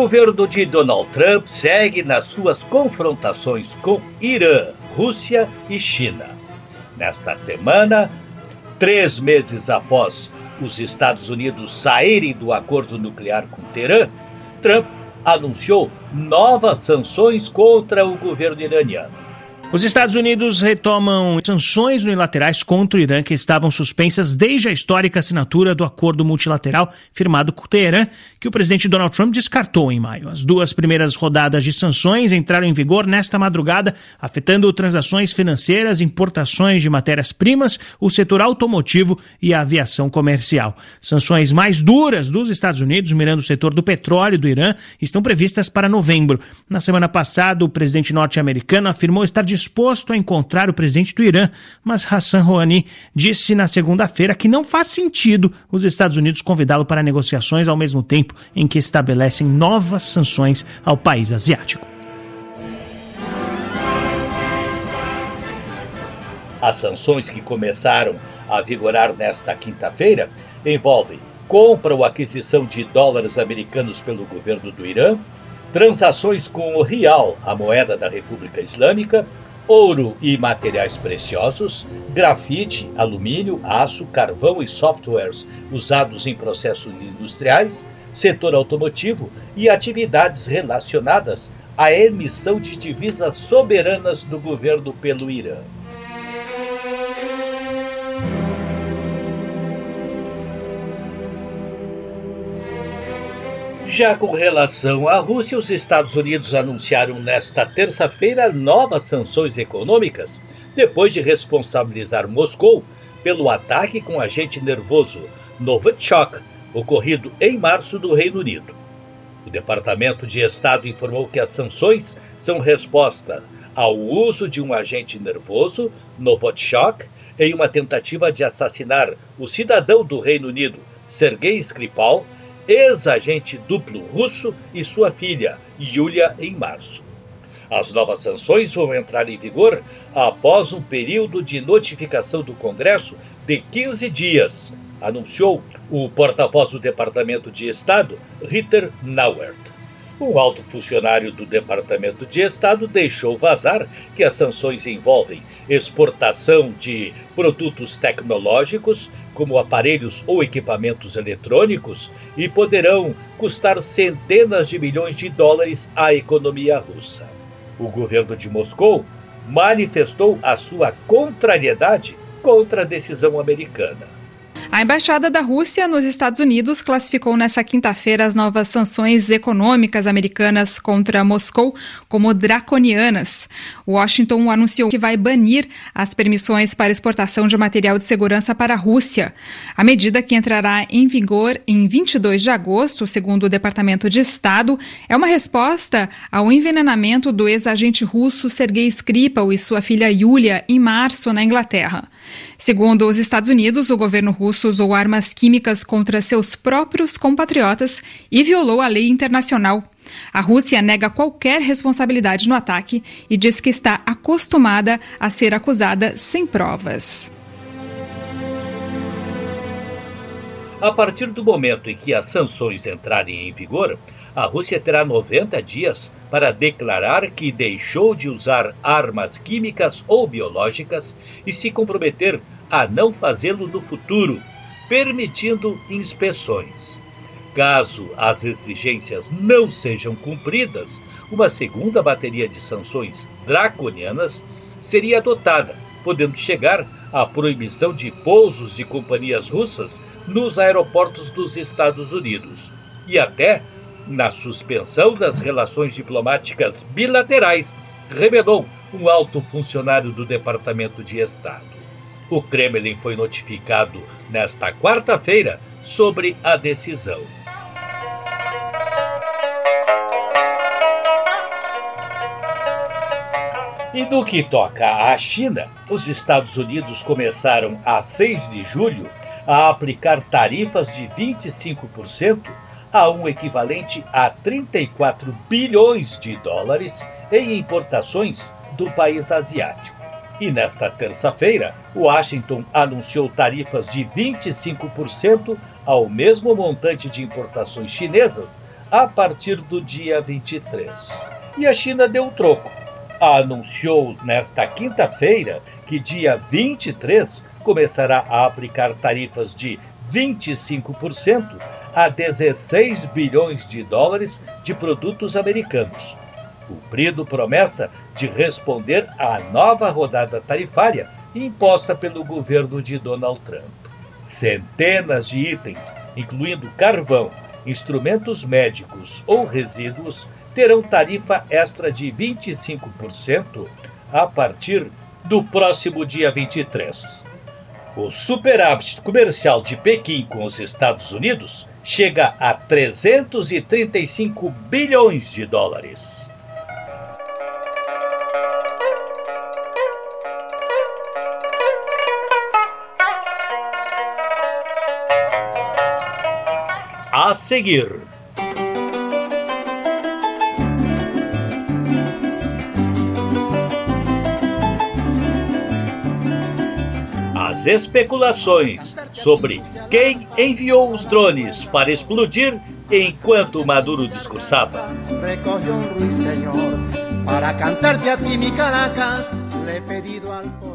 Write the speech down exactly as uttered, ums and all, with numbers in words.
governo de Donald Trump segue nas suas confrontações com Irã, Rússia e China. Nesta semana, três meses após os Estados Unidos saírem do acordo nuclear com Teherã, Trump anunciou novas sanções contra o governo iraniano. Os Estados Unidos retomam sanções unilaterais contra o Irã que estavam suspensas desde a histórica assinatura do acordo multilateral firmado com Teherã, que o presidente Donald Trump descartou em maio. As duas primeiras rodadas de sanções entraram em vigor nesta madrugada, afetando transações financeiras, importações de matérias-primas, o setor automotivo e a aviação comercial. Sanções mais duras dos Estados Unidos, mirando o setor do petróleo do Irã, estão previstas para novembro. Na semana passada, o presidente norte-americano afirmou estar disposto disposto a encontrar o presidente do Irã, mas Hassan Rouhani disse na segunda-feira que não faz sentido os Estados Unidos convidá-lo para negociações ao mesmo tempo em que estabelecem novas sanções ao país asiático. As sanções que começaram a vigorar nesta quinta-feira envolvem compra ou aquisição de dólares americanos pelo governo do Irã, transações com o Rial, a moeda da República Islâmica, ouro e materiais preciosos, grafite, alumínio, aço, carvão e softwares usados em processos industriais, setor automotivo e atividades relacionadas à emissão de divisas soberanas do governo pelo Irã. Já com relação à Rússia, os Estados Unidos anunciaram nesta terça-feira novas sanções econômicas, depois de responsabilizar Moscou pelo ataque com agente nervoso Novichok, ocorrido em março no Reino Unido. O Departamento de Estado informou que as sanções são resposta ao uso de um agente nervoso, Novichok, em uma tentativa de assassinar o cidadão do Reino Unido, Sergei Skripal, ex-agente duplo russo, e sua filha, Yulia, em março. As novas sanções vão entrar em vigor após um período de notificação do Congresso de quinze dias, anunciou o porta-voz do Departamento de Estado, Ritter Nauert. Um alto funcionário do Departamento de Estado deixou vazar que as sanções envolvem exportação de produtos tecnológicos, como aparelhos ou equipamentos eletrônicos, e poderão custar centenas de milhões de dólares à economia russa. O governo de Moscou manifestou a sua contrariedade contra a decisão americana. A Embaixada da Rússia nos Estados Unidos classificou nesta quinta-feira as novas sanções econômicas americanas contra Moscou como draconianas. Washington anunciou que vai banir as permissões para exportação de material de segurança para a Rússia. A medida, que entrará em vigor em vinte e dois de agosto, segundo o Departamento de Estado, é uma resposta ao envenenamento do ex-agente russo Sergei Skripal e sua filha Yulia em março na Inglaterra. Segundo os Estados Unidos, o governo russo usou armas químicas contra seus próprios compatriotas e violou a lei internacional. A Rússia nega qualquer responsabilidade no ataque e diz que está acostumada a ser acusada sem provas. A partir do momento em que as sanções entrarem em vigor, a Rússia terá noventa dias para declarar que deixou de usar armas químicas ou biológicas e se comprometer a não fazê-lo no futuro, permitindo inspeções. Caso as exigências não sejam cumpridas, uma segunda bateria de sanções draconianas seria adotada, podendo chegar à proibição de pousos de companhias russas nos aeroportos dos Estados Unidos e até na suspensão das relações diplomáticas bilaterais, revelou um alto funcionário do Departamento de Estado. O Kremlin foi notificado nesta quarta-feira sobre a decisão. E no que toca à China, os Estados Unidos começaram a seis de julho a aplicar tarifas de vinte e cinco por cento a um equivalente a trinta e quatro bilhões de dólares em importações do país asiático. E nesta terça-feira, Washington anunciou tarifas de vinte e cinco por cento ao mesmo montante de importações chinesas a partir do dia vinte e três. E a China deu o troco. Anunciou nesta quinta-feira que dia vinte e três começará a aplicar tarifas de vinte e cinco por cento a dezesseis bilhões de dólares de produtos americanos, cumprindo promessa de responder à nova rodada tarifária imposta pelo governo de Donald Trump. Centenas de itens, incluindo carvão, instrumentos médicos ou resíduos, terão tarifa extra de vinte e cinco por cento a partir do próximo dia vinte e três. O superávit comercial de Pequim com os Estados Unidos chega a trezentos e trinta e cinco bilhões de dólares. A seguir, as especulações sobre quem enviou os drones para explodir enquanto Maduro discursava. Recogió un ruiseñor para cantarte a ti, mi Caracas, le he pedido al